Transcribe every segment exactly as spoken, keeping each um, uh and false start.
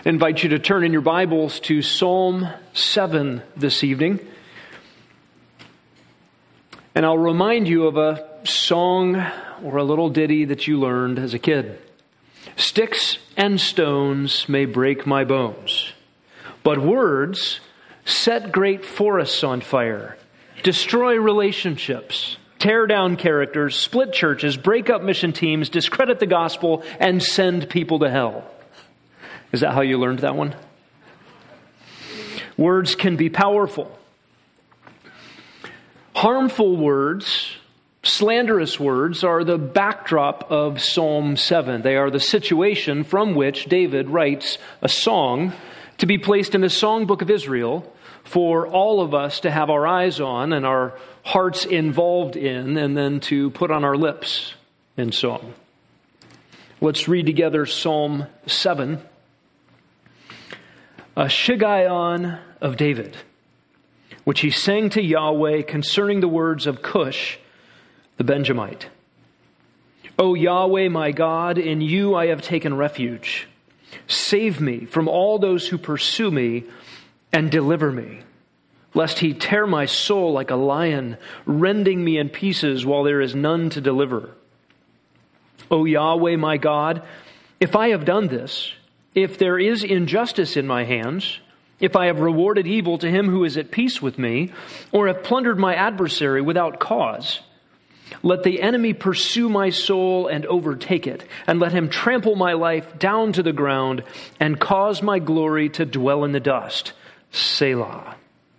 I invite you to turn in your Bibles to Psalm seven this evening. And I'll remind you of a song or a little ditty that you learned as a kid. Sticks and stones may break my bones, but words set great forests on fire, destroy relationships, tear down characters, split churches, break up mission teams, discredit the gospel, and send people to hell. Is that how you learned that one? Words can be powerful. Harmful words, slanderous words, are the backdrop of Psalm seven. They are the situation from which David writes a song to be placed in the songbook of Israel for all of us to have our eyes on and our hearts involved in, and then to put on our lips in song. Let's read together Psalm seven. A Shiggaion of David, which he sang to Yahweh concerning the words of Cush, the Benjamite. O Yahweh, my God, in you I have taken refuge. Save me from all those who pursue me and deliver me, lest he tear my soul like a lion, rending me in pieces while there is none to deliver. O Yahweh, my God, if I have done this, if there is injustice in my hands, if I have rewarded evil to him who is at peace with me, or have plundered my adversary without cause, let the enemy pursue my soul and overtake it, and let him trample my life down to the ground and cause my glory to dwell in the dust. Selah.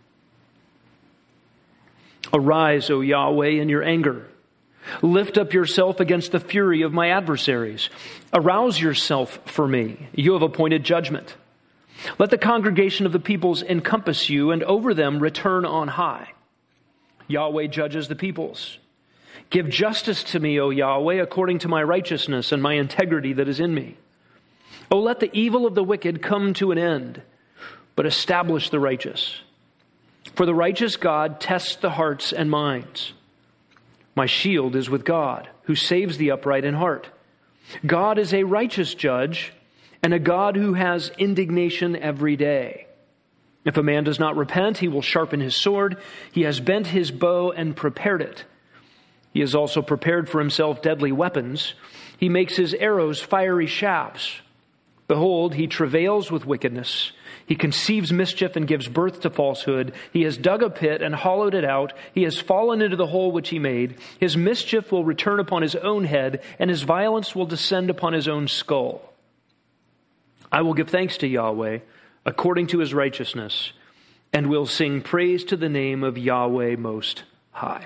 Arise, O Yahweh, in your anger. Lift up yourself against the fury of my adversaries. Arouse yourself for me. You have appointed judgment. Let the congregation of the peoples encompass you, and over them return on high. Yahweh judges the peoples. Give justice to me, O Yahweh, according to my righteousness and my integrity that is in me. O let the evil of the wicked come to an end, but establish the righteous. For the righteous God tests the hearts and minds. My shield is with God, who saves the upright in heart. God is a righteous judge, and a God who has indignation every day. If a man does not repent, he will sharpen his sword. He has bent his bow and prepared it. He has also prepared for himself deadly weapons. He makes his arrows fiery shafts. Behold, he travails with wickedness. He conceives mischief and gives birth to falsehood. He has dug a pit and hollowed it out. He has fallen into the hole which he made. His mischief will return upon his own head, and his violence will descend upon his own skull. I will give thanks to Yahweh according to his righteousness, and will sing praise to the name of Yahweh Most High.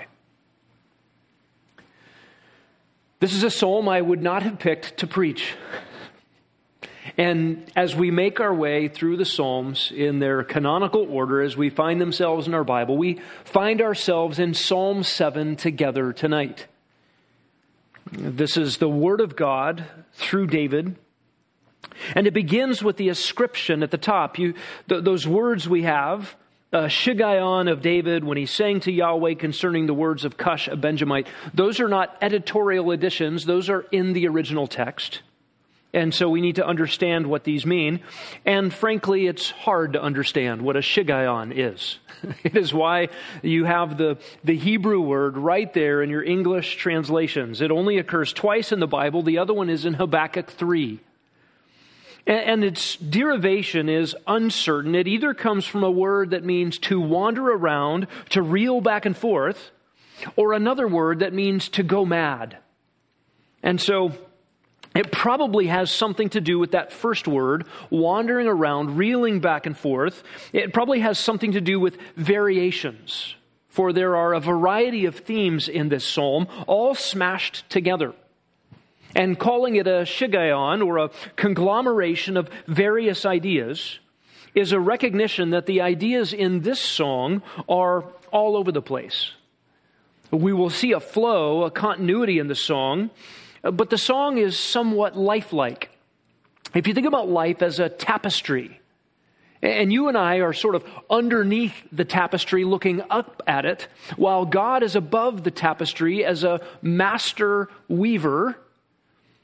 This is a psalm I would not have picked to preach. And as we make our way through the Psalms in their canonical order, as we find themselves in our Bible, we find ourselves in Psalm seven together tonight. This is the Word of God through David. And it begins with the ascription at the top. You, th- those words we have, uh, Shiggaion of David, when he sang to Yahweh concerning the words of Cush, a Benjamite. Those are not editorial additions. Those are in the original text. And so we need to understand what these mean. And frankly, it's hard to understand what a Shiggaion is. It is why you have the, the Hebrew word right there in your English translations. It only occurs twice in the Bible. The other one is in Habakkuk three. And, and its derivation is uncertain. It either comes from a word that means to wander around, to reel back and forth, or another word that means to go mad. And so it probably has something to do with that first word, wandering around, reeling back and forth. It probably has something to do with variations, for there are a variety of themes in this psalm, all smashed together. And calling it a Shiggaion, or a conglomeration of various ideas, is a recognition that the ideas in this song are all over the place. We will see a flow, a continuity in the song, but the song is somewhat lifelike. If you think about life as a tapestry, and you and I are sort of underneath the tapestry looking up at it, while God is above the tapestry as a master weaver,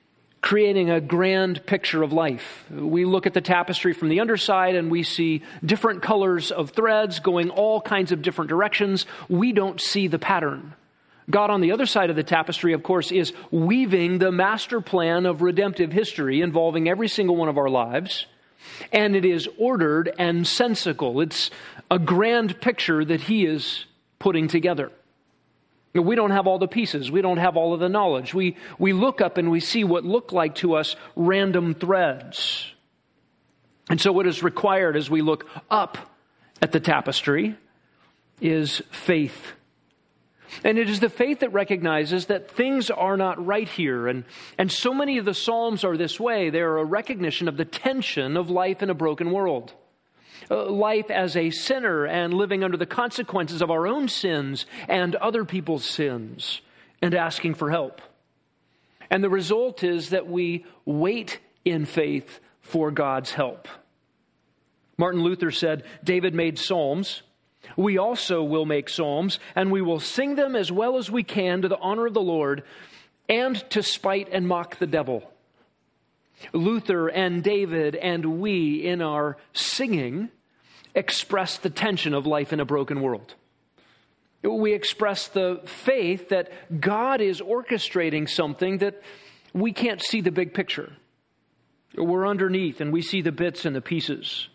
creating a grand picture of life. We look at the tapestry from the underside and we see different colors of threads going all kinds of different directions. We don't see the pattern. God on the other side of the tapestry, of course, is weaving the master plan of redemptive history involving every single one of our lives. And it is ordered and sensical. It's a grand picture that he is putting together. We don't have all the pieces. We don't have all of the knowledge. We, we look up and we see what look like to us random threads. And so what is required as we look up at the tapestry is faith. And it is the faith that recognizes that things are not right here. And, and so many of the Psalms are this way. They're a recognition of the tension of life in a broken world. Uh, life as a sinner and living under the consequences of our own sins and other people's sins and asking for help. And the result is that we wait in faith for God's help. Martin Luther said, David made psalms. We also will make psalms, and we will sing them as well as we can to the honor of the Lord and to spite and mock the devil. Luther and David and we in our singing express the tension of life in a broken world. We express the faith that God is orchestrating something that we can't see the big picture. We're underneath and we see the bits and the pieces.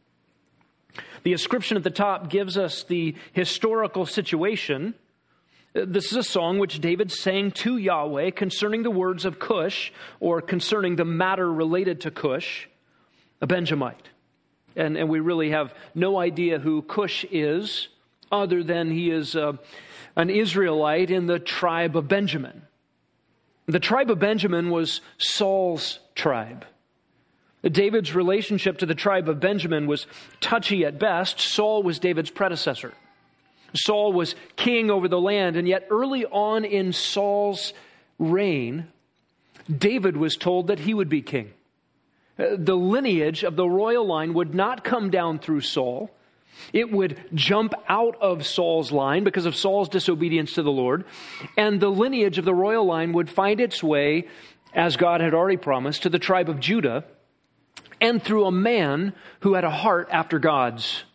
The inscription at the top gives us the historical situation. This is a song which David sang to Yahweh concerning the words of Cush, or concerning the matter related to Cush, a Benjamite. And, and we really have no idea who Cush is, other than he is uh, an Israelite in the tribe of Benjamin. The tribe of Benjamin was Saul's tribe. David's relationship to the tribe of Benjamin was touchy at best. Saul was David's predecessor. Saul was king over the land, and yet early on in Saul's reign, David was told that he would be king. The lineage of the royal line would not come down through Saul. It would jump out of Saul's line because of Saul's disobedience to the Lord, and the lineage of the royal line would find its way, as God had already promised, to the tribe of Judah, and through a man who had a heart after God's.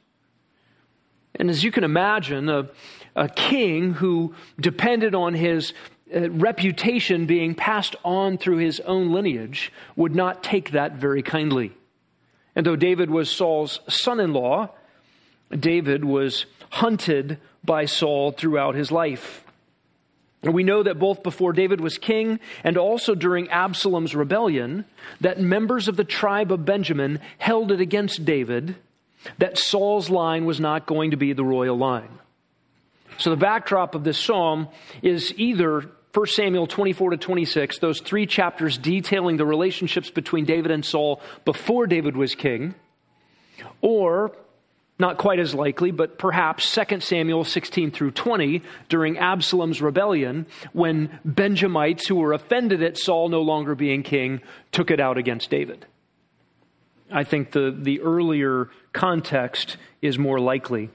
And as you can imagine, a, a king who depended on his uh, reputation being passed on through his own lineage would not take that very kindly. And though David was Saul's son-in-law, David was hunted by Saul throughout his life. And we know that both before David was king and also during Absalom's rebellion, that members of the tribe of Benjamin held it against David that Saul's line was not going to be the royal line. So the backdrop of this psalm is either First Samuel twenty-four to twenty-six, those three chapters detailing the relationships between David and Saul before David was king, or not quite as likely, but perhaps Second Samuel sixteen through twenty during Absalom's rebellion, when Benjamites who were offended at Saul no longer being king took it out against David. I think the, the earlier context is more likely.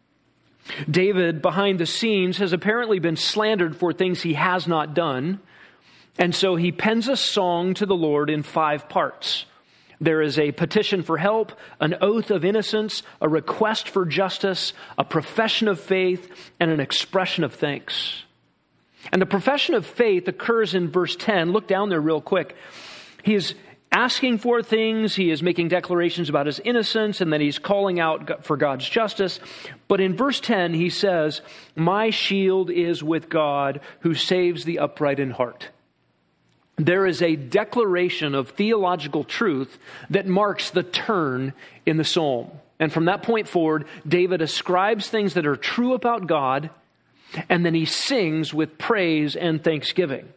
David, behind the scenes, has apparently been slandered for things he has not done, and so he pens a song to the Lord in five parts. There is a petition for help, an oath of innocence, a request for justice, a profession of faith, and an expression of thanks. And the profession of faith occurs in verse ten. Look down there real quick. He is asking for things, he is making declarations about his innocence, and then he's calling out for God's justice. But in verse ten, he says, "My shield is with God, who saves the upright in heart." There is a declaration of theological truth that marks the turn in the psalm. And from that point forward, David ascribes things that are true about God, and then he sings with praise and thanksgiving.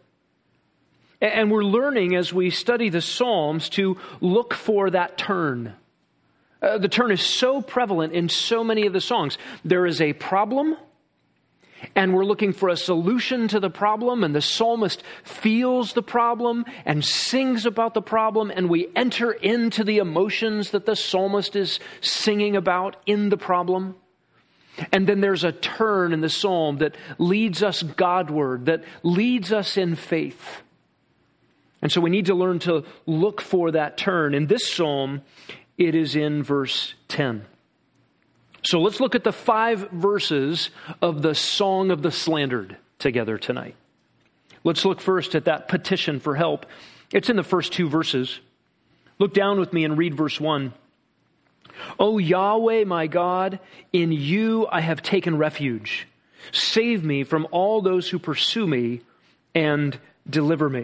And we're learning as we study the Psalms to look for that turn. Uh, the turn is so prevalent in so many of the songs. There is a problem, and we're looking for a solution to the problem, and the psalmist feels the problem and sings about the problem, and we enter into the emotions that the psalmist is singing about in the problem. And then there's a turn in the psalm that leads us Godward, that leads us in faith. And so we need to learn to look for that turn. In this psalm, it is in verse ten. So let's look at the five verses of the Song of the Slandered together tonight. Let's look first at that petition for help. It's in the first two verses. Look down with me and read verse one. O Yahweh, my God, in you I have taken refuge. Save me from all those who pursue me and deliver me.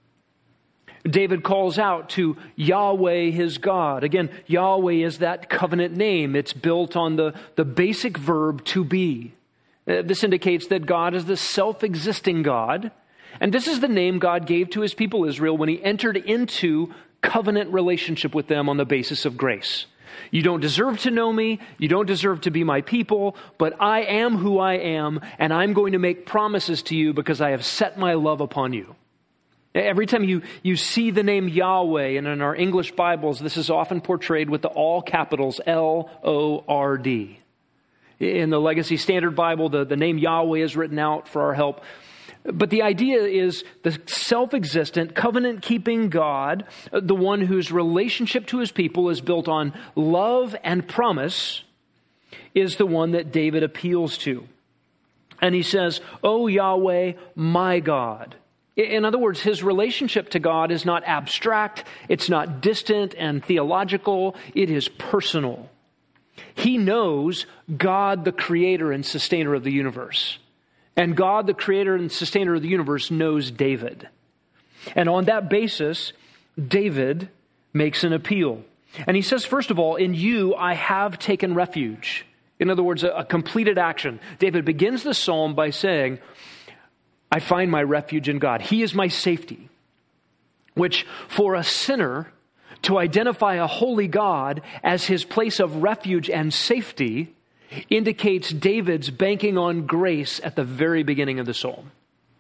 David calls out to Yahweh, his God. Again, Yahweh is that covenant name. It's built on the, the basic verb to be. Uh, this indicates that God is the self-existing God. And this is the name God gave to his people Israel when he entered into covenant relationship with them on the basis of grace. You don't deserve to know me. You don't deserve to be my people, but I am who I am, and I'm going to make promises to you because I have set my love upon you. Every time you, you see the name Yahweh, and in our English Bibles, this is often portrayed with the all capitals L O R D. In the Legacy Standard Bible, the, the name Yahweh is written out for our help. But the idea is the self-existent, covenant-keeping God, the one whose relationship to his people is built on love and promise, is the one that David appeals to. And he says, O Yahweh, my God. In other words, his relationship to God is not abstract, it's not distant and theological, it is personal. He knows God, the creator and sustainer of the universe. And God, the creator and sustainer of the universe, knows David. And on that basis, David makes an appeal. And he says, first of all, in you I have taken refuge. In other words, a, a completed action. David begins the psalm by saying, I find my refuge in God. He is my safety. Which for a sinner, to identify a holy God as his place of refuge and safety indicates David's banking on grace at the very beginning of the psalm.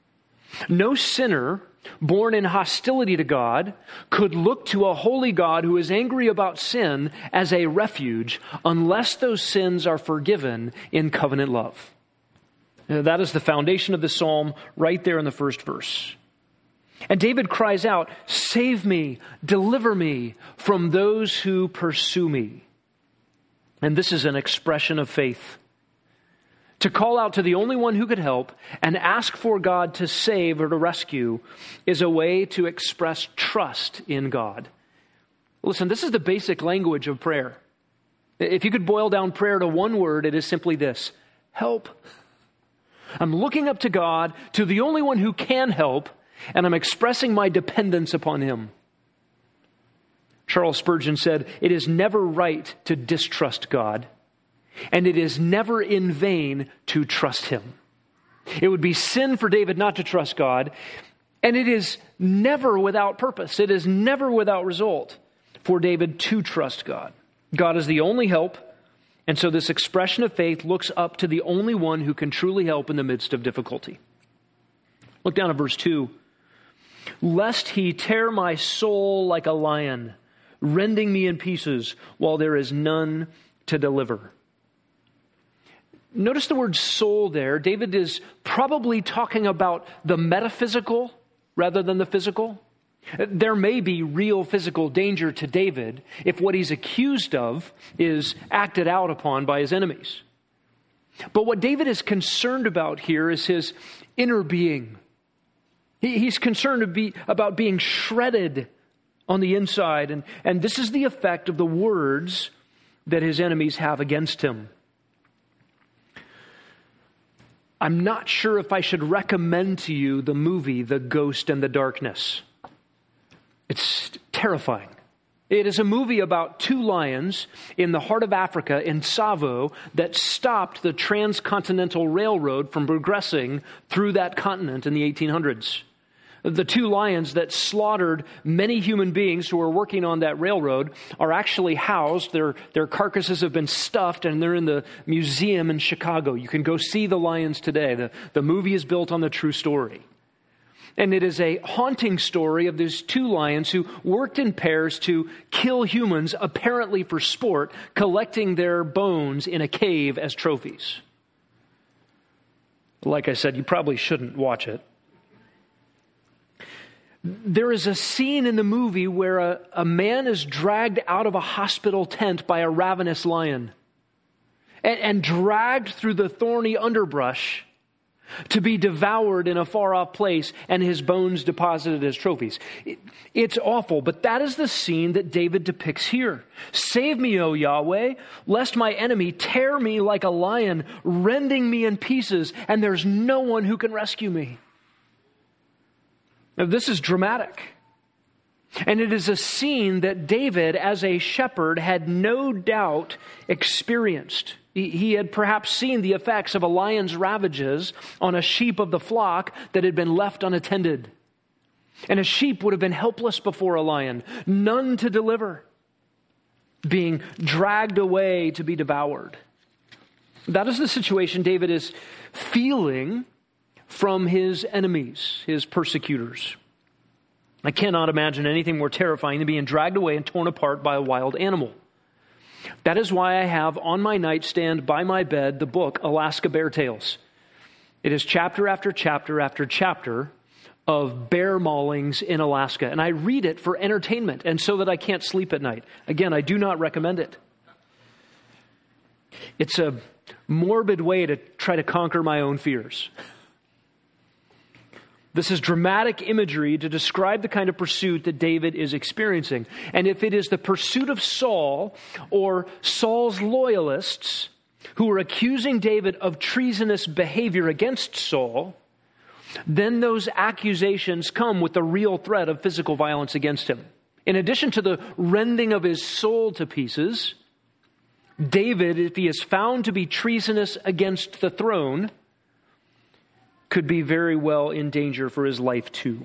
No sinner born in hostility to God could look to a holy God who is angry about sin as a refuge unless those sins are forgiven in covenant love. That is the foundation of the psalm right there in the first verse. And David cries out, save me, deliver me from those who pursue me. And this is an expression of faith. To call out to the only one who could help and ask for God to save or to rescue is a way to express trust in God. Listen, this is the basic language of prayer. If you could boil down prayer to one word, it is simply this: help. I'm looking up to God, to the only one who can help, and I'm expressing my dependence upon him. Charles Spurgeon said, it is never right to distrust God, and it is never in vain to trust him. It would be sin for David not to trust God, and it is never without purpose. It is never without result for David to trust God. God is the only help, and so this expression of faith looks up to the only one who can truly help in the midst of difficulty. Look down at verse two. Lest he tear my soul like a lion, rending me in pieces while there is none to deliver. Notice the word soul there. David is probably talking about the metaphysical rather than the physical. There may be real physical danger to David if what he's accused of is acted out upon by his enemies. But what David is concerned about here is his inner being. He, he's concerned to be, about being shredded on the inside, and, and this is the effect of the words that his enemies have against him. I'm not sure if I should recommend to you the movie The Ghost and the Darkness. It's terrifying. It is a movie about two lions in the heart of Africa in Tsavo that stopped the transcontinental railroad from progressing through that continent in the eighteen hundreds. The two lions that slaughtered many human beings who were working on that railroad are actually housed. Their, their carcasses have been stuffed, and they're in the museum in Chicago. You can go see the lions today. The, the movie is built on the true story. And it is a haunting story of these two lions who worked in pairs to kill humans, apparently for sport, collecting their bones in a cave as trophies. Like I said, you probably shouldn't watch it. There is a scene in the movie where a, a man is dragged out of a hospital tent by a ravenous lion and, and dragged through the thorny underbrush to be devoured in a far-off place and his bones deposited as trophies. It, it's awful, but that is the scene that David depicts here. Save me, O Yahweh, lest my enemy tear me like a lion, rending me in pieces, and there's no one who can rescue me. Now, this is dramatic. And it is a scene that David, as a shepherd, had no doubt experienced. He, he had perhaps seen the effects of a lion's ravages on a sheep of the flock that had been left unattended. And a sheep would have been helpless before a lion, none to deliver, being dragged away to be devoured. That is the situation David is feeling from his enemies, his persecutors. I cannot imagine anything more terrifying than being dragged away and torn apart by a wild animal. That is why I have on my nightstand by my bed the book Alaska Bear Tales. It is chapter after chapter after chapter of bear maulings in Alaska. And I read it for entertainment and so that I can't sleep at night. Again, I do not recommend it. It's a morbid way to try to conquer my own fears. This is dramatic imagery to describe the kind of pursuit that David is experiencing. And if it is the pursuit of Saul or Saul's loyalists who are accusing David of treasonous behavior against Saul, then those accusations come with the real threat of physical violence against him. In addition to the rending of his soul to pieces, David, if he is found to be treasonous against the throne, could be very well in danger for his life too.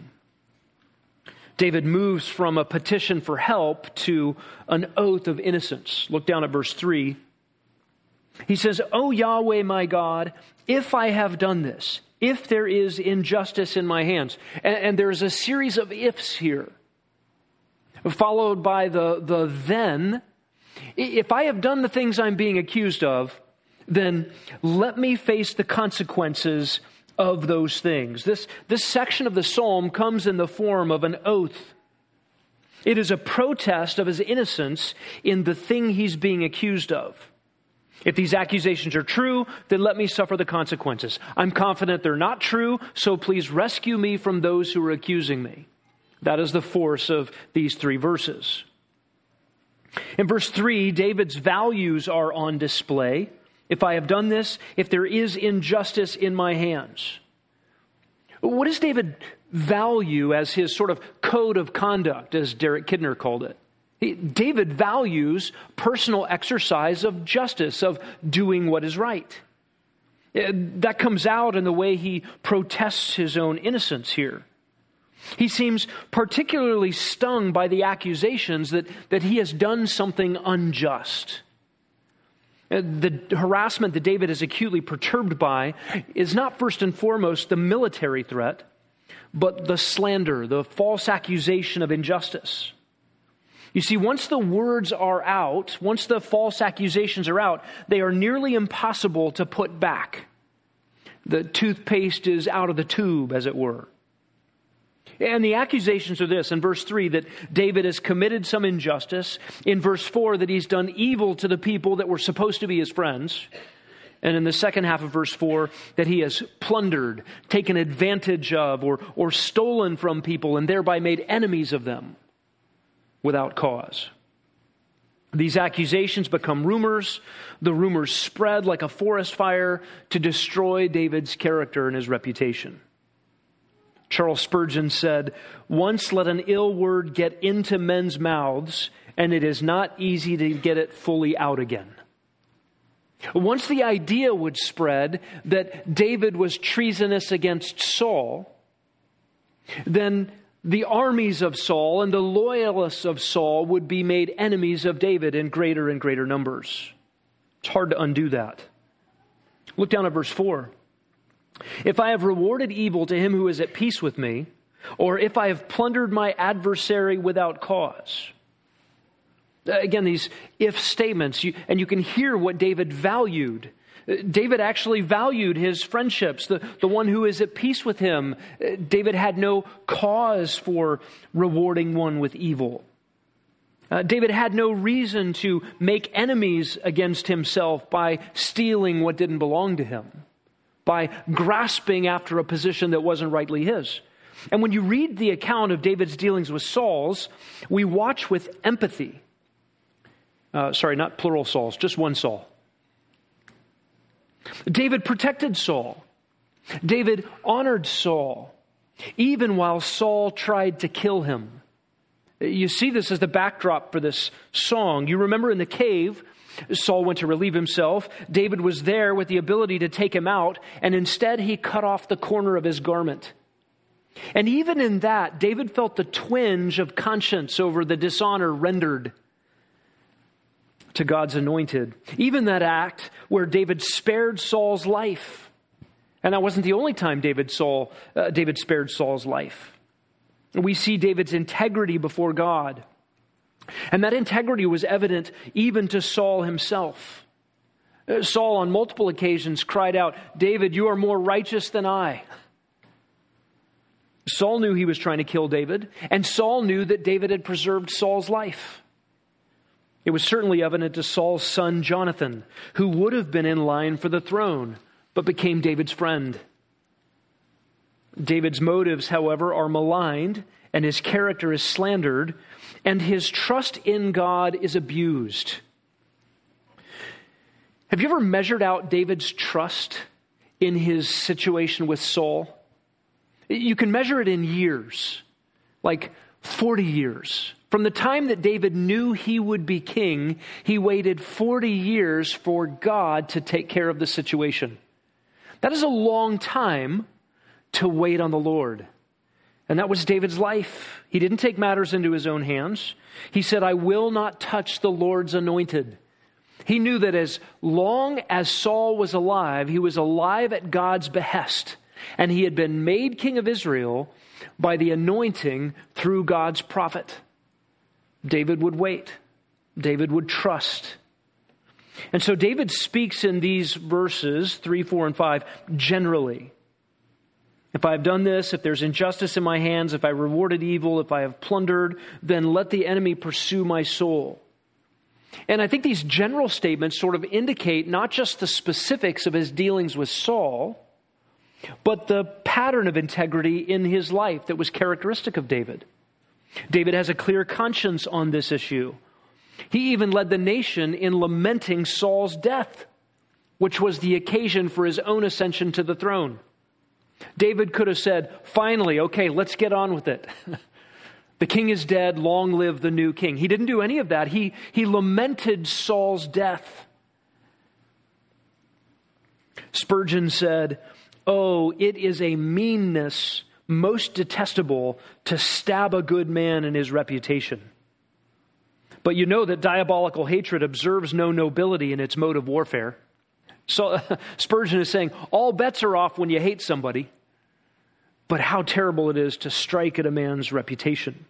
David moves from a petition for help to an oath of innocence. Look down at verse three. He says, O Yahweh my God, if I have done this, if there is injustice in my hands. And, and there's a series of ifs here, followed by the, the then. If I have done the things I'm being accused of, then let me face the consequences of those things. This, this section of the psalm comes in the form of an oath. It is a protest of his innocence in the thing he's being accused of. If these accusations are true, then let me suffer the consequences. I'm confident they're not true, so please rescue me from those who are accusing me. That is the force of these three verses. In verse three, David's values are on display. If I have done this, if there is injustice in my hands. What does David value as his sort of code of conduct, as Derek Kidner called it? He, David values personal exercise of justice, of doing what is right. That comes out in the way he protests his own innocence here. He seems particularly stung by the accusations that, that he has done something unjust. The harassment that David is acutely perturbed by is not first and foremost the military threat, but the slander, the false accusation of injustice. You see, once the words are out, once the false accusations are out, they are nearly impossible to put back. The toothpaste is out of the tube, as it were. And the accusations are this, in verse three, that David has committed some injustice. In verse four, that he's done evil to the people that were supposed to be his friends. And in the second half of verse four, that he has plundered, taken advantage of, or, or stolen from people and thereby made enemies of them without cause. These accusations become rumors. The rumors spread like a forest fire to destroy David's character and his reputation. Charles Spurgeon said, once let an ill word get into men's mouths, and it is not easy to get it fully out again. Once the idea would spread that David was treasonous against Saul, then the armies of Saul and the loyalists of Saul would be made enemies of David in greater and greater numbers. It's hard to undo that. Look down at verse four. If I have rewarded evil to him who is at peace with me, or if I have plundered my adversary without cause. Again, these if statements, you, and you can hear what David valued. David actually valued his friendships, the, the one who is at peace with him. David had no cause for rewarding one with evil. Uh, David had no reason to make enemies against himself by stealing what didn't belong to him, by grasping after a position that wasn't rightly his. And when you read the account of David's dealings with Saul's, we watch with empathy. Uh, sorry, not plural Sauls, just one Saul. David protected Saul. David honored Saul, even while Saul tried to kill him. You see this as the backdrop for this song. You remember in the cave, Saul went to relieve himself. David was there with the ability to take him out, and instead he cut off the corner of his garment. And even in that, David felt the twinge of conscience over the dishonor rendered to God's anointed. Even that act where David spared Saul's life. And that wasn't the only time David, Saul, uh, David spared Saul's life. We see David's integrity before God. And that integrity was evident even to Saul himself. Uh, Saul on multiple occasions cried out, "David, you are more righteous than I." Saul knew he was trying to kill David, and Saul knew that David had preserved Saul's life. It was certainly evident to Saul's son Jonathan, who would have been in line for the throne, but became David's friend. David's motives, however, are maligned, and his character is slandered, and his trust in God is abused. Have you ever measured out David's trust in his situation with Saul? You can measure it in years, like forty years. From the time that David knew he would be king, he waited forty years for God to take care of the situation. That is a long time to wait on the Lord. And that was David's life. He didn't take matters into his own hands. He said, "I will not touch the Lord's anointed." He knew that as long as Saul was alive, he was alive at God's behest. And he had been made king of Israel by the anointing through God's prophet. David would wait. David would trust. And so David speaks in these verses, three, four, and five, generally. If I have done this, if there's injustice in my hands, if I rewarded evil, if I have plundered, then let the enemy pursue my soul. And I think these general statements sort of indicate not just the specifics of his dealings with Saul, but the pattern of integrity in his life that was characteristic of David. David has a clear conscience on this issue. He even led the nation in lamenting Saul's death, which was the occasion for his own ascension to the throne. David could have said, "Finally, okay, let's get on with it. The king is dead, long live the new king." He didn't do any of that. He, he lamented Saul's death. Spurgeon said, "Oh, it is a meanness most detestable to stab a good man in his reputation. But you know that diabolical hatred observes no nobility in its mode of warfare." So uh, Spurgeon is saying, all bets are off when you hate somebody, but how terrible it is to strike at a man's reputation.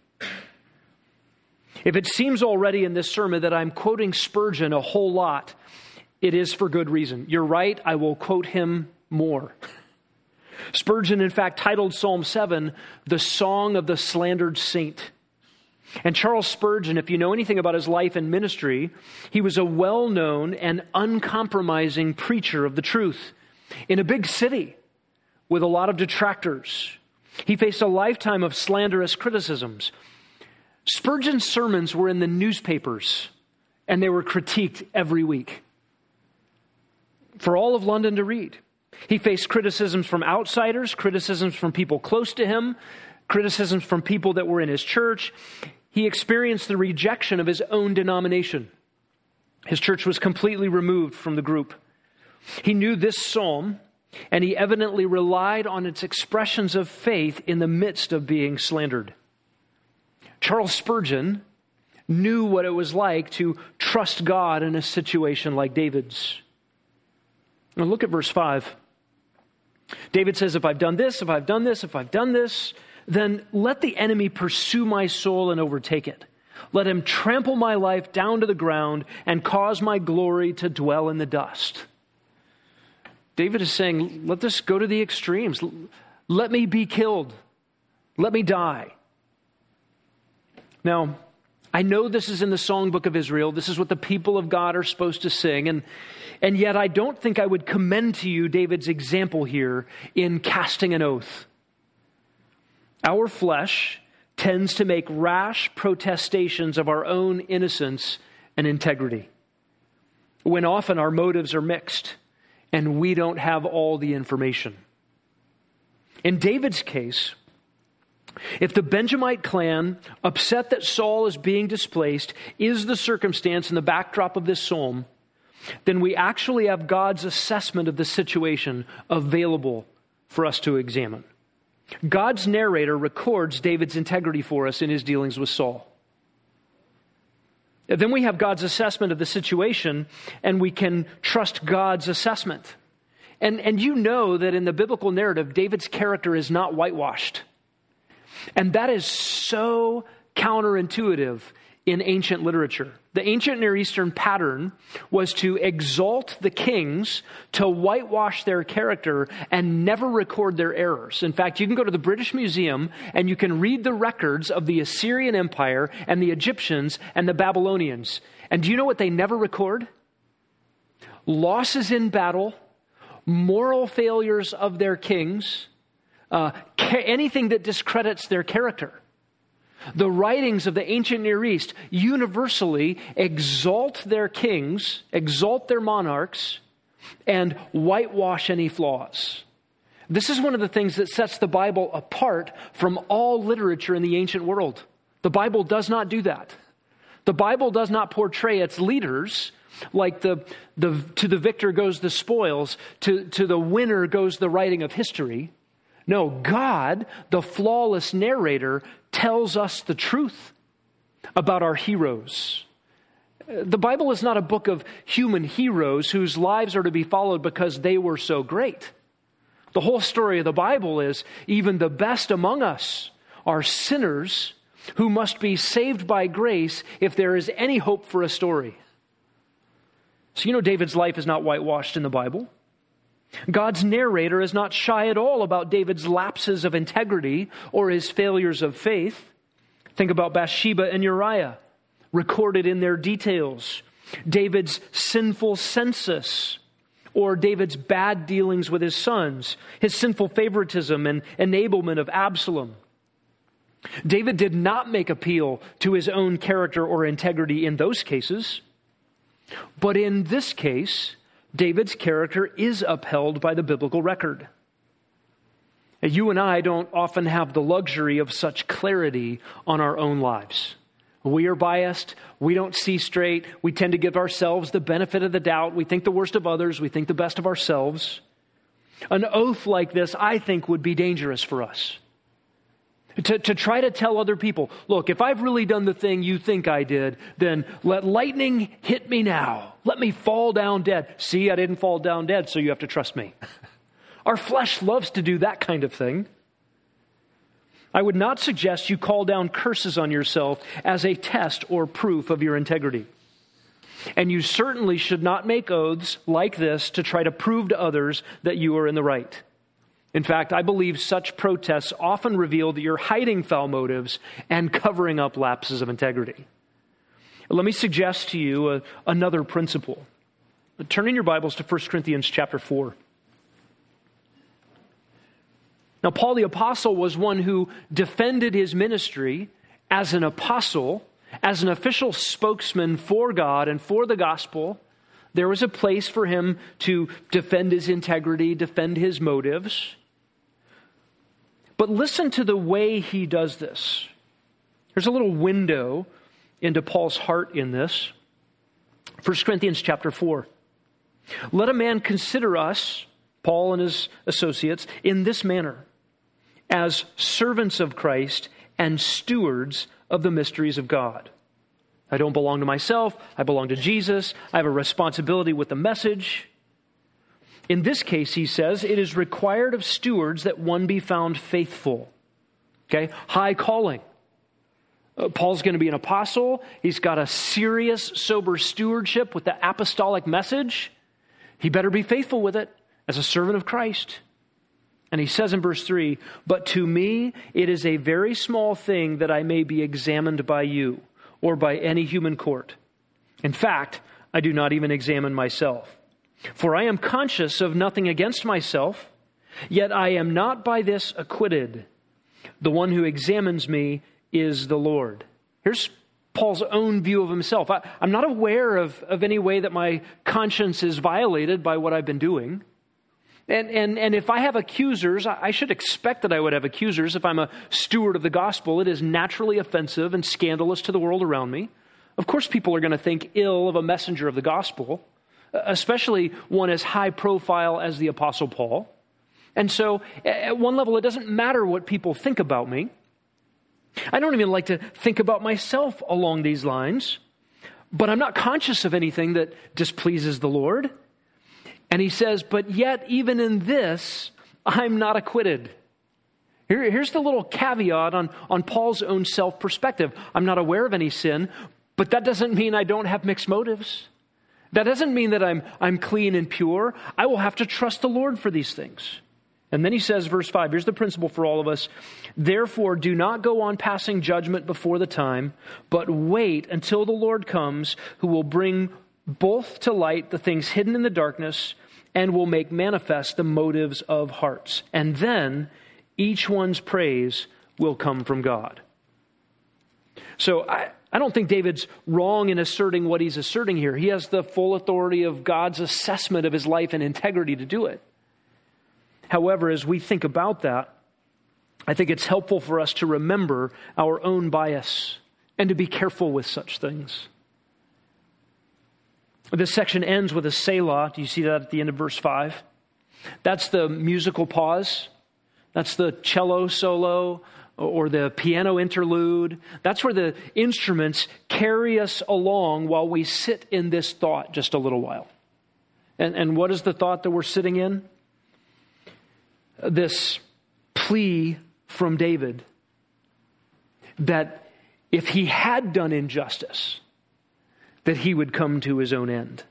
If it seems already in this sermon that I'm quoting Spurgeon a whole lot, it is for good reason. You're right, I will quote him more. Spurgeon, in fact, titled Psalm seven, "The Song of the Slandered Saint." And Charles Spurgeon, if you know anything about his life and ministry, he was a well-known and uncompromising preacher of the truth in a big city with a lot of detractors. He faced a lifetime of slanderous criticisms. Spurgeon's sermons were in the newspapers, and they were critiqued every week for all of London to read. He faced criticisms from outsiders, criticisms from people close to him, criticisms from people that were in his church. He experienced the rejection of his own denomination. His church was completely removed from the group. He knew this psalm, and he evidently relied on its expressions of faith in the midst of being slandered. Charles Spurgeon knew what it was like to trust God in a situation like David's. Now look at verse five. David says, "If I've done this, if I've done this, if I've done this, then let the enemy pursue my soul and overtake it. Let him trample my life down to the ground and cause my glory to dwell in the dust. David is saying, let this go to the extremes. Let me be killed. Let me die. Now, I know this is in the songbook of Israel. This is what the people of God are supposed to sing. And, and yet I don't think I would commend to you David's example here in casting an oath. Our flesh tends to make rash protestations of our own innocence and integrity, when often our motives are mixed and we don't have all the information. In David's case, if the Benjamite clan, upset that Saul is being displaced, is the circumstance in the backdrop of this psalm, then we actually have God's assessment of the situation available for us to examine. God's narrator records David's integrity for us in his dealings with Saul. Then we have God's assessment of the situation, and we can trust God's assessment. And, and you know that in the biblical narrative, David's character is not whitewashed. And that is so counterintuitive in ancient literature. The ancient Near Eastern pattern was to exalt the kings, to whitewash their character, and never record their errors. In fact, you can go to the British Museum and you can read the records of the Assyrian Empire and the Egyptians and the Babylonians. And do you know what they never record? Losses in battle, moral failures of their kings, uh, ca- anything that discredits their character. The writings of the ancient Near East universally exalt their kings, exalt their monarchs, and whitewash any flaws. This is one of the things that sets the Bible apart from all literature in the ancient world. The Bible does not do that. The Bible does not portray its leaders like the, the to the victor goes the spoils, to, to the winner goes the writing of history. No, God, the flawless narrator, tells us the truth about our heroes. The Bible is not a book of human heroes whose lives are to be followed because they were so great. The whole story of the Bible is even the best among us are sinners who must be saved by grace if there is any hope for a story. So you know David's life is not whitewashed in the Bible. God's narrator is not shy at all about David's lapses of integrity or his failures of faith. Think about Bathsheba and Uriah, recorded in their details. David's sinful census, or David's bad dealings with his sons, his sinful favoritism and enablement of Absalom. David did not make appeal to his own character or integrity in those cases. But in this case, David's character is upheld by the biblical record. And you and I don't often have the luxury of such clarity on our own lives. We are biased. We don't see straight. We tend to give ourselves the benefit of the doubt. We think the worst of others. We think the best of ourselves. An oath like this, I think, would be dangerous for us. To, to try to tell other people, look, if I've really done the thing you think I did, then let lightning hit me now. Let me fall down dead. See, I didn't fall down dead, so you have to trust me. Our flesh loves to do that kind of thing. I would not suggest you call down curses on yourself as a test or proof of your integrity. And you certainly should not make oaths like this to try to prove to others that you are in the right. In fact, I believe such protests often reveal that you're hiding foul motives and covering up lapses of integrity. Let me suggest to you a, another principle. Turn in your Bibles to First Corinthians chapter four. Now, Paul the apostle was one who defended his ministry as an apostle, as an official spokesman for God and for the gospel. There was a place for him to defend his integrity, defend his motives. But listen to the way he does this. There's a little window into Paul's heart in this. First Corinthians chapter four. Let a man consider us, Paul and his associates, in this manner, as servants of Christ and stewards of the mysteries of God. I don't belong to myself. I belong to Jesus. I have a responsibility with the message. In this case, he says, it is required of stewards that one be found faithful. Okay? High calling. Uh, Paul's going to be an apostle. He's got a serious, sober stewardship with the apostolic message. He better be faithful with it as a servant of Christ. And he says in verse three, "But to me it is a very small thing that I may be examined by you or by any human court. In fact, I do not even examine myself. For I am conscious of nothing against myself, yet I am not by this acquitted. The one who examines me is the Lord." Here's Paul's own view of himself. I, I'm not aware of, of any way that my conscience is violated by what I've been doing. And, and, and if I have accusers, I should expect that I would have accusers. If I'm a steward of the gospel, it is naturally offensive and scandalous to the world around me. Of course, people are going to think ill of a messenger of the gospel, especially one as high profile as the Apostle Paul. And so at one level, it doesn't matter what people think about me. I don't even like to think about myself along these lines, but I'm not conscious of anything that displeases the Lord. And he says, but yet even in this, I'm not acquitted. Here, here's the little caveat on, on Paul's own self-perspective. I'm not aware of any sin, but that doesn't mean I don't have mixed motives. That doesn't mean that I'm, I'm clean and pure. I will have to trust the Lord for these things. And then he says, verse five, here's the principle for all of us. "Therefore, do not go on passing judgment before the time, but wait until the Lord comes, who will bring both to light the things hidden in the darkness and will make manifest the motives of hearts. And then each one's praise will come from God." So I, I don't think David's wrong in asserting what he's asserting here. He has the full authority of God's assessment of his life and integrity to do it. However, as we think about that, I think it's helpful for us to remember our own bias and to be careful with such things. This section ends with a Selah. Do you see that at the end of verse five? That's the musical pause. That's the cello solo or the piano interlude. That's where the instruments carry us along while we sit in this thought just a little while. And, and what is the thought that we're sitting in? This plea from David that if he had done injustice, that he would come to his own end.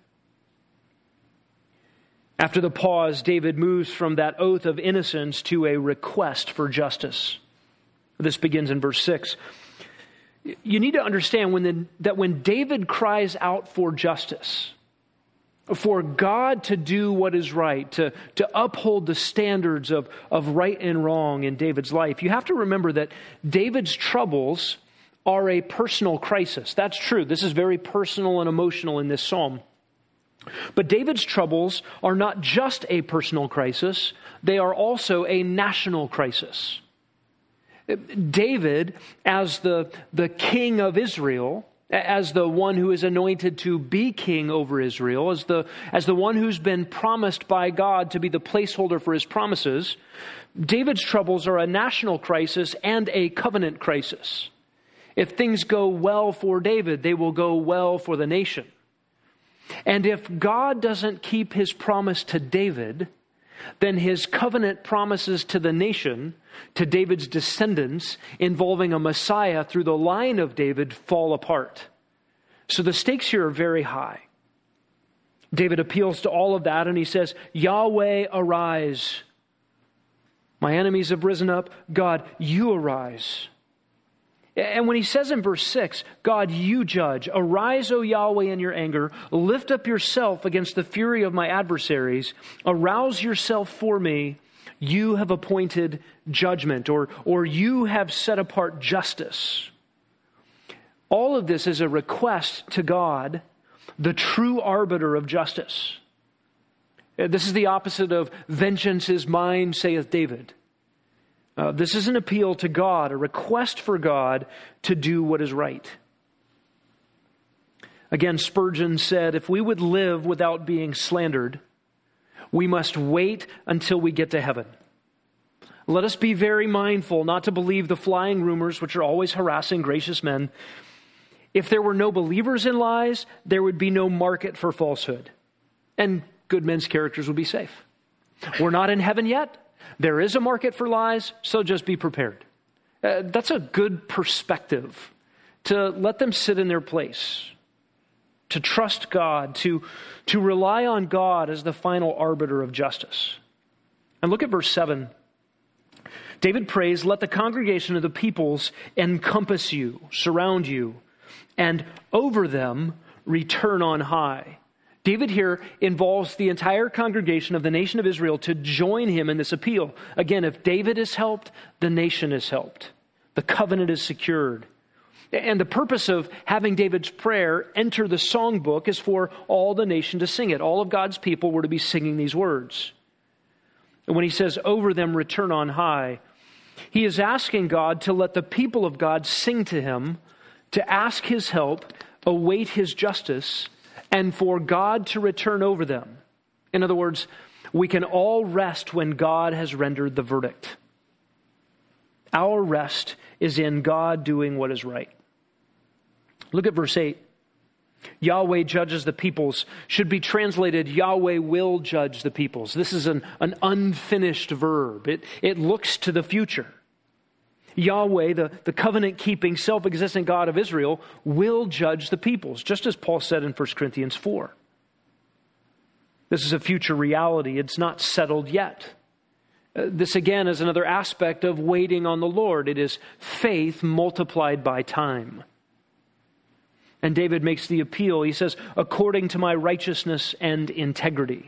After the pause, David moves from that oath of innocence to a request for justice. This begins in verse six. You need to understand when the, that when David cries out for justice, for God to do what is right, to, to uphold the standards of, of right and wrong in David's life, you have to remember that David's troubles are a personal crisis. That's true. This is very personal and emotional in this psalm. But David's troubles are not just a personal crisis, they are also a national crisis. David, as the, the king of Israel, as the one who is anointed to be king over Israel, as the, as the one who's been promised by God to be the placeholder for his promises, David's troubles are a national crisis and a covenant crisis. If things go well for David, they will go well for the nation. And if God doesn't keep his promise to David, then his covenant promises to the nation, to David's descendants, involving a Messiah through the line of David, fall apart. So the stakes here are very high. David appeals to all of that and he says, Yahweh, arise. My enemies have risen up. God, you arise. And when he says in verse six, God, you judge, arise, O Yahweh, in your anger, lift up yourself against the fury of my adversaries, arouse yourself for me, you have appointed judgment, or, or you have set apart justice. All of this is a request to God, the true arbiter of justice. This is the opposite of vengeance is mine, saith David. Uh, this is an appeal to God, a request for God to do what is right. Again, Spurgeon said, if we would live without being slandered, we must wait until we get to heaven. Let us be very mindful not to believe the flying rumors which are always harassing gracious men. If there were no believers in lies, there would be no market for falsehood, and good men's characters would be safe. We're not in heaven yet. There is a market for lies, so just be prepared. Uh, that's a good perspective to let them sit in their place, to trust God, to, to rely on God as the final arbiter of justice. And look at verse seven. David prays, "Let the congregation of the peoples encompass you, surround you, and over them return on high." David here involves the entire congregation of the nation of Israel to join him in this appeal. Again, if David is helped, the nation is helped. The covenant is secured. And the purpose of having David's prayer enter the songbook is for all the nation to sing it. All of God's people were to be singing these words. And when he says, "over them return on high," he is asking God to let the people of God sing to him, to ask his help, await his justice, and for God to return over them. In other words, we can all rest when God has rendered the verdict. Our rest is in God doing what is right. Look at verse eight. Yahweh judges the peoples should be translated, Yahweh will judge the peoples. This is an, an unfinished verb. It, it looks to the future. Yahweh, the, the covenant-keeping, self-existent God of Israel, will judge the peoples, just as Paul said in First Corinthians four. This is a future reality. It's not settled yet. Uh, this, again, is another aspect of waiting on the Lord. It is faith multiplied by time. And David makes the appeal. He says, "according to my righteousness and integrity."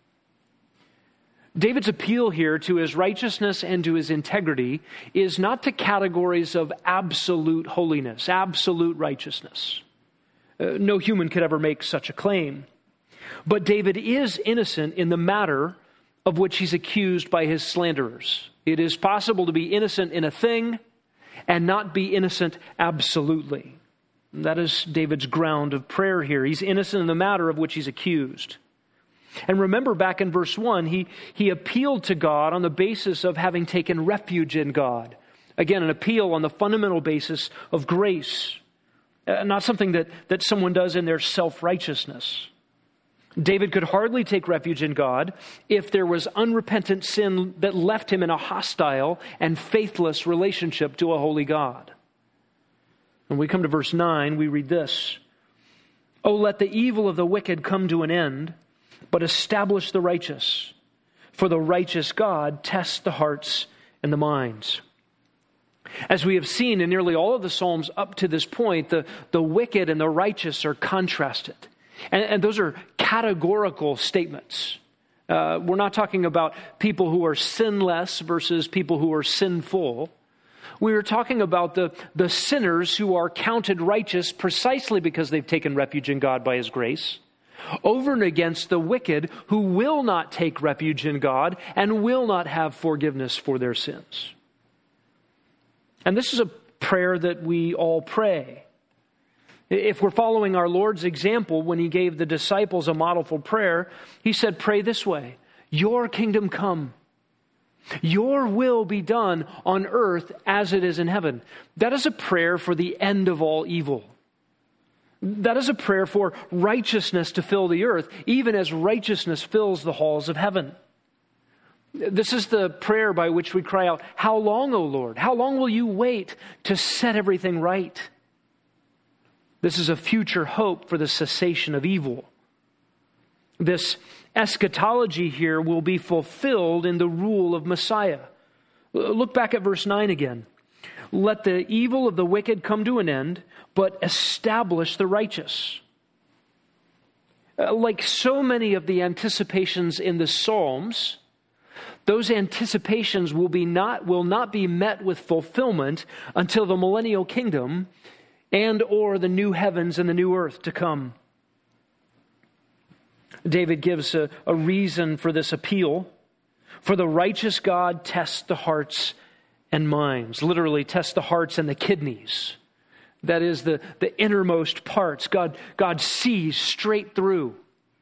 David's appeal here to his righteousness and to his integrity is not to categories of absolute holiness, absolute righteousness. Uh, no human could ever make such a claim. But David is innocent in the matter of which he's accused by his slanderers. It is possible to be innocent in a thing and not be innocent absolutely. And that is David's ground of prayer here. He's innocent in the matter of which he's accused. And remember back in verse one, he, he appealed to God on the basis of having taken refuge in God. Again, an appeal on the fundamental basis of grace, uh, not something that, that someone does in their self-righteousness. David could hardly take refuge in God if there was unrepentant sin that left him in a hostile and faithless relationship to a holy God. When we come to verse nine, we read this: "Oh, let the evil of the wicked come to an end, but establish the righteous. For the righteous God tests the hearts and the minds." As we have seen in nearly all of the Psalms up to this point, the, the wicked and the righteous are contrasted. And, and those are categorical statements. Uh, we're not talking about people who are sinless versus people who are sinful. We are talking about the, the sinners who are counted righteous precisely because they've taken refuge in God by His grace, over and against the wicked who will not take refuge in God and will not have forgiveness for their sins. And this is a prayer that we all pray. If we're following our Lord's example when He gave the disciples a model for prayer, He said, pray this way: "Your kingdom come. Your will be done on earth as it is in heaven." That is a prayer for the end of all evil. That is a prayer for righteousness to fill the earth, even as righteousness fills the halls of heaven. This is the prayer by which we cry out, "How long, O Lord? How long will you wait to set everything right?" This is a future hope for the cessation of evil. This eschatology here will be fulfilled in the rule of Messiah. Look back at verse nine again. "Let the evil of the wicked come to an end, but establish the righteous." Like so many of the anticipations in the Psalms, those anticipations will be not will not be met with fulfillment until the millennial kingdom and or the new heavens and the new earth to come. David gives a, a reason for this appeal. For the righteous God tests the hearts and minds. Literally, tests the hearts and the kidneys. That is the, the innermost parts. God, God sees straight through.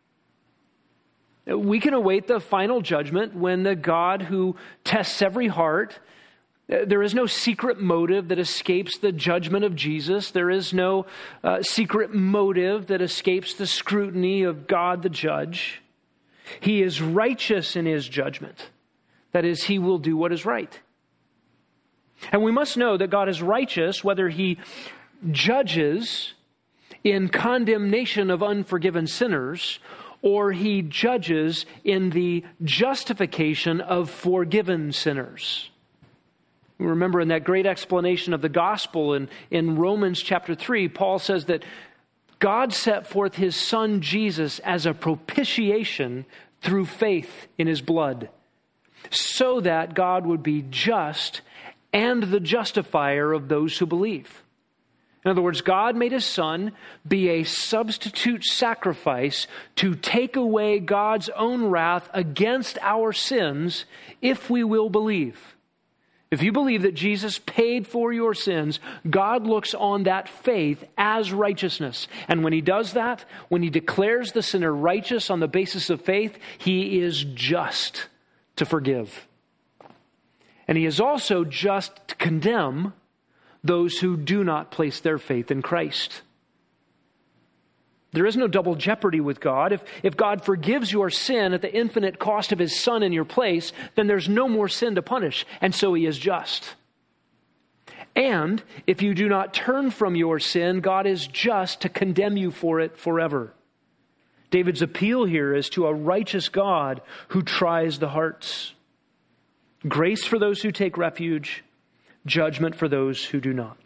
We can await the final judgment when the God who tests every heart, there is no secret motive that escapes the judgment of Jesus. There is no uh, secret motive that escapes the scrutiny of God the judge. He is righteous in His judgment. That is, He will do what is right. And we must know that God is righteous whether He judges in condemnation of unforgiven sinners, or he judges in the justification of forgiven sinners. Remember, in that great explanation of the gospel in, in Romans chapter three, Paul says that God set forth his Son Jesus as a propitiation through faith in his blood, so that God would be just and the justifier of those who believe. In other words, God made his Son be a substitute sacrifice to take away God's own wrath against our sins if we will believe. If you believe that Jesus paid for your sins, God looks on that faith as righteousness. And when he does that, when he declares the sinner righteous on the basis of faith, he is just to forgive. And he is also just to condemn those who do not place their faith in Christ. There is no double jeopardy with God. If, if God forgives your sin at the infinite cost of his Son in your place, then there's no more sin to punish, and so he is just. And if you do not turn from your sin, God is just to condemn you for it forever. David's appeal here is to a righteous God who tries the hearts. Grace for those who take refuge, judgment for those who do not.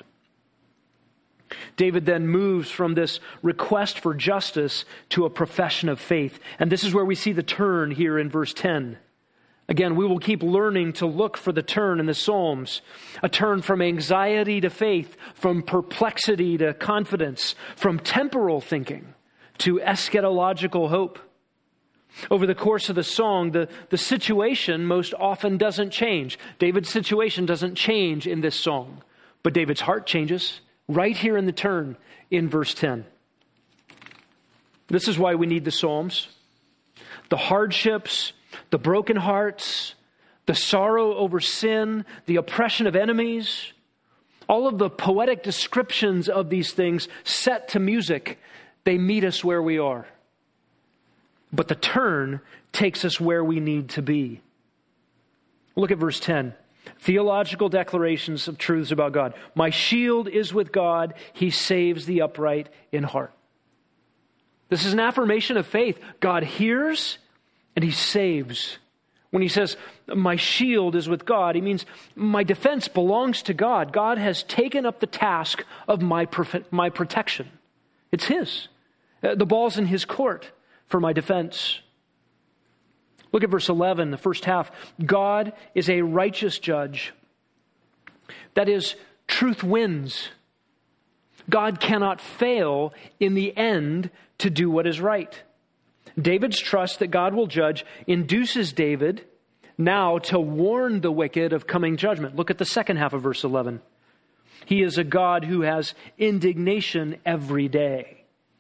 David then moves from this request for justice to a profession of faith. And this is where we see the turn here in verse ten. Again, we will keep learning to look for the turn in the Psalms. A turn from anxiety to faith, from perplexity to confidence, from temporal thinking to eschatological hope. Over the course of the song, the, the situation most often doesn't change. David's situation doesn't change in this song, but David's heart changes right here in the turn in verse ten. This is why we need the Psalms. The hardships, the broken hearts, the sorrow over sin, the oppression of enemies, all of the poetic descriptions of these things set to music, they meet us where we are. But the turn takes us where we need to be. Look at verse ten. Theological declarations of truths about God. My shield is with God. He saves the upright in heart. This is an affirmation of faith. God hears and he saves. When he says, my shield is with God, he means my defense belongs to God. God has taken up the task of my, prof- my protection. It's his. The ball's in his court for my defense. Look at verse eleven, the first half. God is a righteous judge. That is, truth wins. God cannot fail in the end to do what is right. David's trust that God will judge induces David now to warn the wicked of coming judgment. Look at the second half of verse eleven. He is a God who has indignation every day.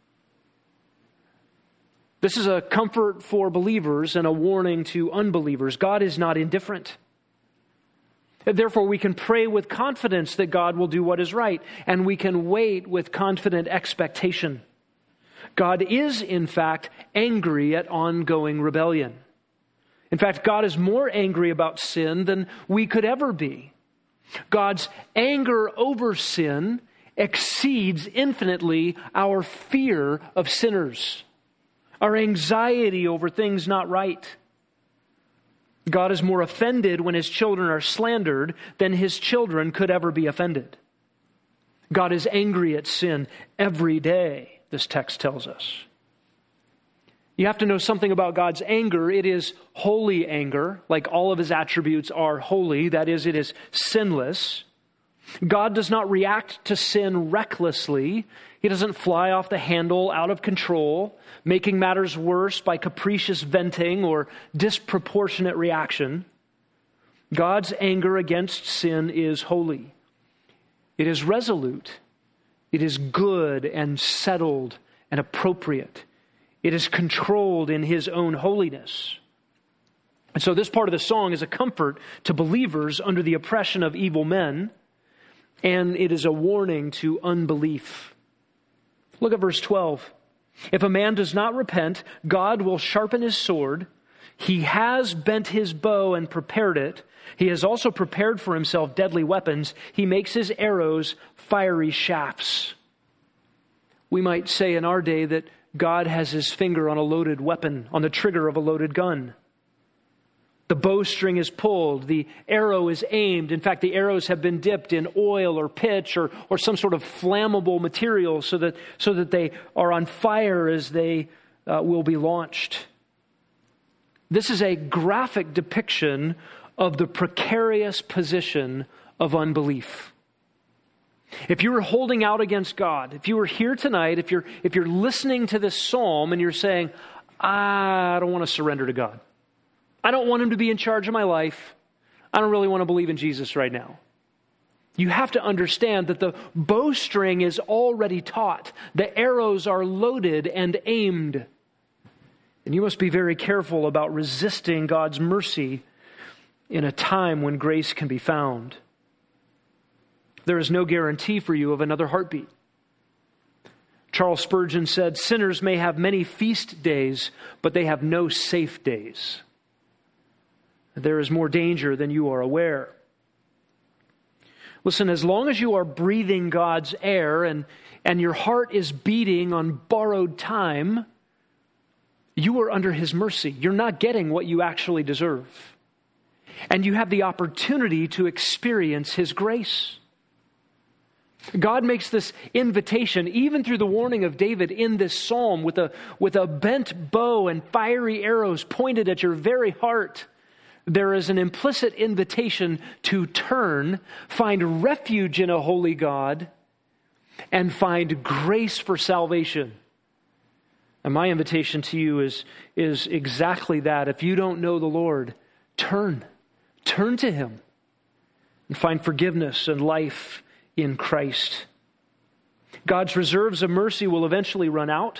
This is a comfort for believers and a warning to unbelievers. God is not indifferent. Therefore, we can pray with confidence that God will do what is right, and we can wait with confident expectation. God is, in fact, angry at ongoing rebellion. In fact, God is more angry about sin than we could ever be. God's anger over sin exceeds infinitely our fear of sinners, our anxiety over things not right. God is more offended when his children are slandered than his children could ever be offended. God is angry at sin every day, this text tells us. You have to know something about God's anger. It is holy anger, like all of his attributes are holy. That is, it is sinless. God does not react to sin recklessly. He doesn't fly off the handle out of control, making matters worse by capricious venting or disproportionate reaction. God's anger against sin is holy. It is resolute. It is good and settled and appropriate. It is controlled in his own holiness. And so this part of the song is a comfort to believers under the oppression of evil men, and it is a warning to unbelief. Look at verse twelve. If a man does not repent, God will sharpen his sword. He has bent his bow and prepared it. He has also prepared for himself deadly weapons. He makes his arrows fiery shafts. We might say in our day that God has his finger on a loaded weapon, on the trigger of a loaded gun. The bowstring is pulled, the arrow is aimed. In fact, the arrows have been dipped in oil or pitch or, or some sort of flammable material so that, so that they are on fire as they uh, will be launched. This is a graphic depiction of the precarious position of unbelief. If you were holding out against God, if you were here tonight, if you're, if you're listening to this psalm and you're saying, I don't want to surrender to God. I don't want him to be in charge of my life. I don't really want to believe in Jesus right now. You have to understand that the bowstring is already taut. The arrows are loaded and aimed. And you must be very careful about resisting God's mercy in a time when grace can be found. There is no guarantee for you of another heartbeat. Charles Spurgeon said, sinners may have many feast days, but they have no safe days. There is more danger than you are aware. Listen, as long as you are breathing God's air and, and your heart is beating on borrowed time, you are under his mercy. You're not getting what you actually deserve. And you have the opportunity to experience his grace. God makes this invitation, even through the warning of David in this psalm, with a, with a bent bow and fiery arrows pointed at your very heart. There is an implicit invitation to turn, find refuge in a holy God, and find grace for salvation. And my invitation to you is, is exactly that. If you don't know the Lord, turn. Turn to him and find forgiveness and life in Christ. God's reserves of mercy will eventually run out,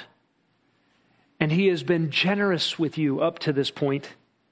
and he has been generous with you up to this point.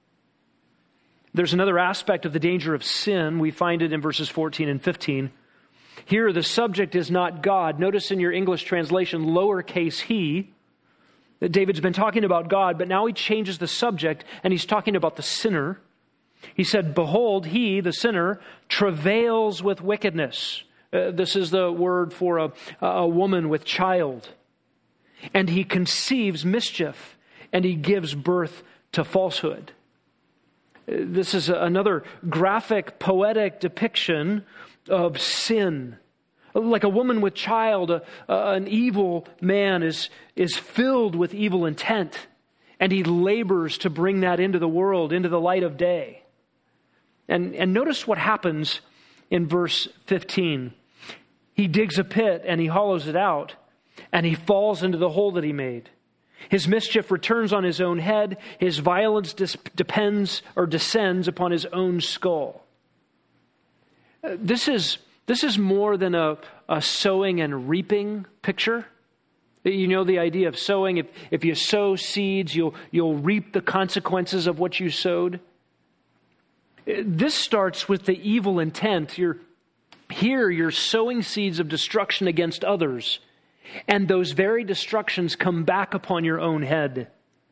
There's another aspect of the danger of sin. We find it in verses fourteen and fifteen. Here, the subject is not God. Notice in your English translation, lowercase he, that David's been talking about God, but now he changes the subject and he's talking about the sinner. He said, behold, he, the sinner, travails with wickedness. Uh, this is the word for a, a woman with child. And he conceives mischief, and he gives birth to falsehood. This is another graphic, poetic depiction of sin. Like a woman with child, a, a, an evil man is, is filled with evil intent, and he labors to bring that into the world, into the light of day. And, and notice what happens in verse fifteen. He digs a pit and he hollows it out, and he falls into the hole that he made. His mischief returns on his own head. His violence dis- depends or descends upon his own skull. Uh, this is this is more than a, a sowing and reaping picture. You know the idea of sowing. If, if you sow seeds, you'll, you'll reap the consequences of what you sowed. This starts with the evil intent. You're, here you're sowing seeds of destruction against others, and those very destructions come back upon your own head.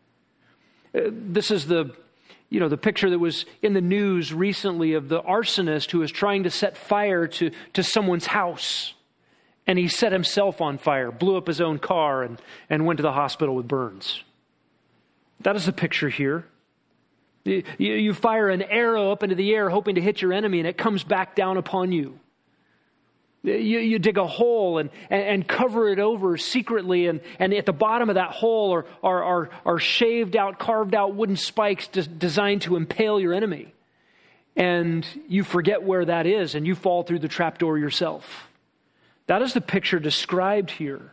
This is the, you know, the picture that was in the news recently of the arsonist who was trying to set fire to, to someone's house. And he set himself on fire, blew up his own car, and, and went to the hospital with burns. That is the picture here. You, you fire an arrow up into the air hoping to hit your enemy, and it comes back down upon you. You, you dig a hole and, and, and cover it over secretly, and, and at the bottom of that hole are, are, are, are shaved out, carved out wooden spikes des- designed to impale your enemy. And you forget where that is, and you fall through the trapdoor yourself. That is the picture described here.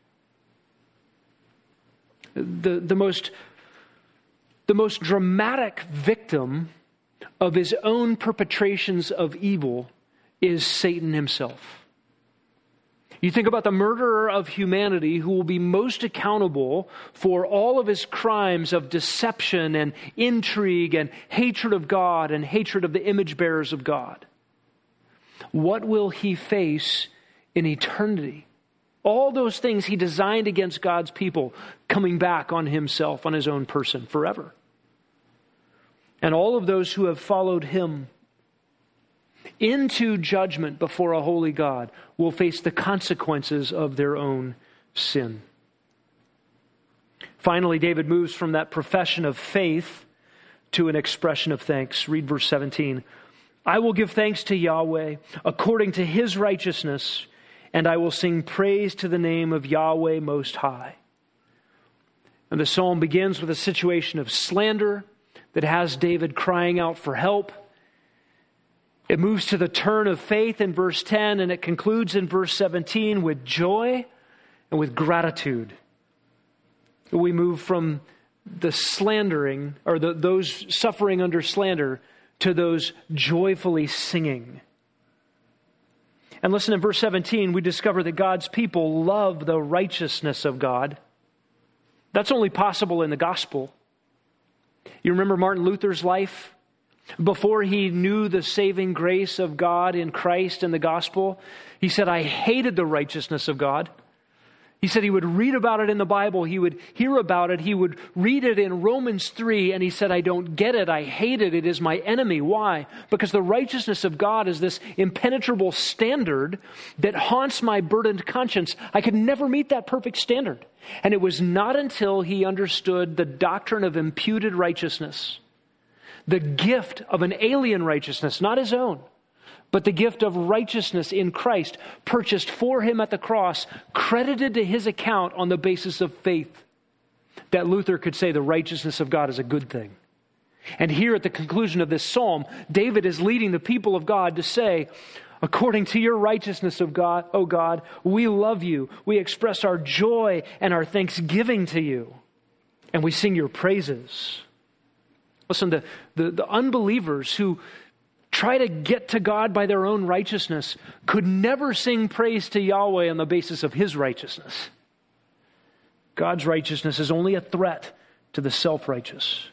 The, the most, the most dramatic victim of his own perpetrations of evil is Satan himself. You think about the murderer of humanity who will be most accountable for all of his crimes of deception and intrigue and hatred of God and hatred of the image bearers of God. What will he face in eternity? All those things he designed against God's people coming back on himself, on his own person forever. And all of those who have followed him into judgment before a holy God will face the consequences of their own sin. Finally, David moves from that profession of faith to an expression of thanks. Read verse seventeen. I will give thanks to Yahweh according to his righteousness, and I will sing praise to the name of Yahweh Most High. And the psalm begins with a situation of slander that has David crying out for help. It moves to the turn of faith in verse ten, and it concludes in verse seventeen with joy and with gratitude. We move from the slandering, or the, those suffering under slander, to those joyfully singing. And listen, in verse seventeen, we discover that God's people love the righteousness of God. That's only possible in the gospel. You remember Martin Luther's life? Before he knew the saving grace of God in Christ and the gospel, he said, I hated the righteousness of God. He said he would read about it in the Bible, he would hear about it, he would read it in Romans three, and he said, I don't get it, I hate it, it is my enemy. Why? Because the righteousness of God is this impenetrable standard that haunts my burdened conscience. I could never meet that perfect standard. And it was not until he understood the doctrine of imputed righteousness, the gift of an alien righteousness, not his own, but the gift of righteousness in Christ, purchased for him at the cross, credited to his account on the basis of faith, that Luther could say the righteousness of God is a good thing. And here at the conclusion of this psalm, David is leading the people of God to say, according to your righteousness of God, O God, we love you. We express our joy and our thanksgiving to you, and we sing your praises. Listen, the, the, the unbelievers who try to get to God by their own righteousness could never sing praise to Yahweh on the basis of his righteousness. God's righteousness is only a threat to the self-righteous.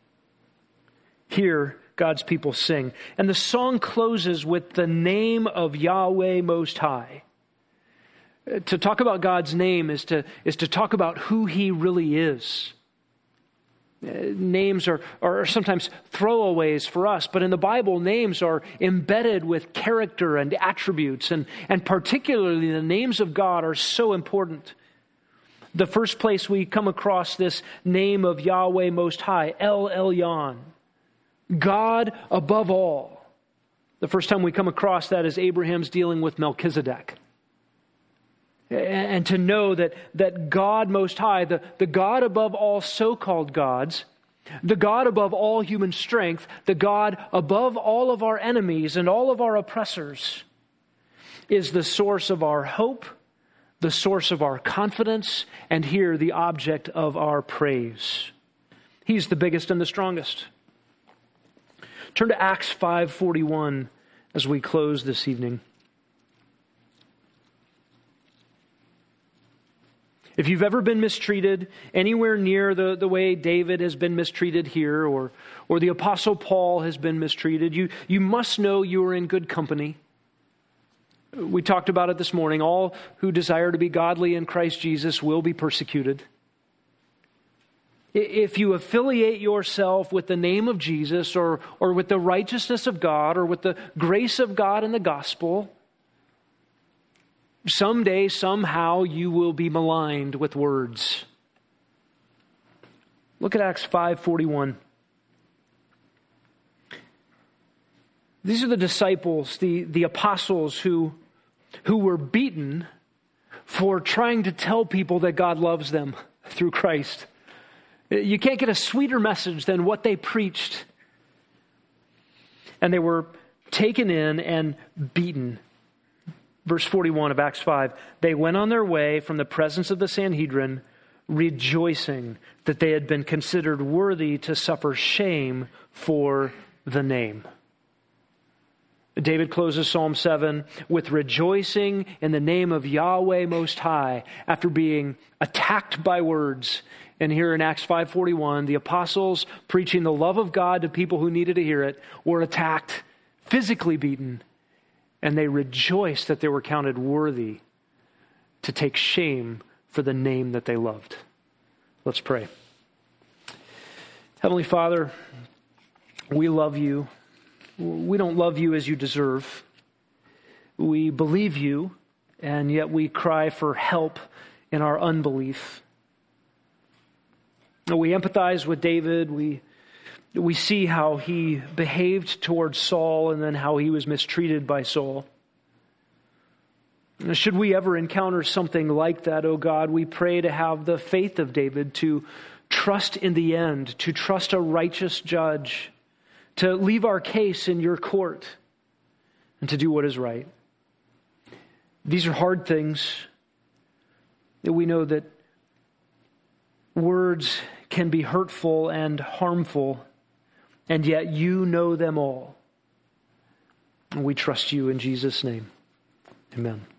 Here, God's people sing. And the song closes with the name of Yahweh Most High. To talk about God's name is to, is to talk about who he really is. Names are, are sometimes throwaways for us, but in the Bible, names are embedded with character and attributes, and, and particularly the names of God are so important. The first place we come across this name of Yahweh Most High, El Elyon, God above all. The first time we come across that is Abraham's dealing with Melchizedek. And to know that, that God Most High, the, the God above all so-called gods, the God above all human strength, the God above all of our enemies and all of our oppressors, is the source of our hope, the source of our confidence, and here the object of our praise. He's the biggest and the strongest. Turn to Acts five forty-one as we close this evening. If you've ever been mistreated anywhere near the, the way David has been mistreated here, or, or the Apostle Paul has been mistreated, you, you must know you are in good company. We talked about it this morning. All who desire to be godly in Christ Jesus will be persecuted. If you affiliate yourself with the name of Jesus, or, or with the righteousness of God, or with the grace of God in the gospel, someday, somehow, you will be maligned with words. Look at Acts five forty-one. These are the disciples, the, the apostles who, who were beaten for trying to tell people that God loves them through Christ. You can't get a sweeter message than what they preached. And they were taken in and beaten. Verse forty-one of Acts five, they went on their way from the presence of the Sanhedrin, rejoicing that they had been considered worthy to suffer shame for the name. David closes Psalm seven with rejoicing in the name of Yahweh Most High after being attacked by words. And here in Acts five forty-one, the apostles preaching the love of God to people who needed to hear it were attacked, physically beaten, and they rejoiced that they were counted worthy to take shame for the name that they loved. Let's pray. Heavenly Father, we love you. We don't love you as you deserve. We believe you, and yet we cry for help in our unbelief. We empathize with David. We, we see how he behaved towards Saul and then how he was mistreated by Saul. Should we ever encounter something like that, oh God, we pray to have the faith of David, to trust in the end, to trust a righteous judge, to leave our case in your court, and to do what is right. These are hard things. We know that words can be hurtful and harmful, and yet you know them all. And we trust you in Jesus' name. Amen.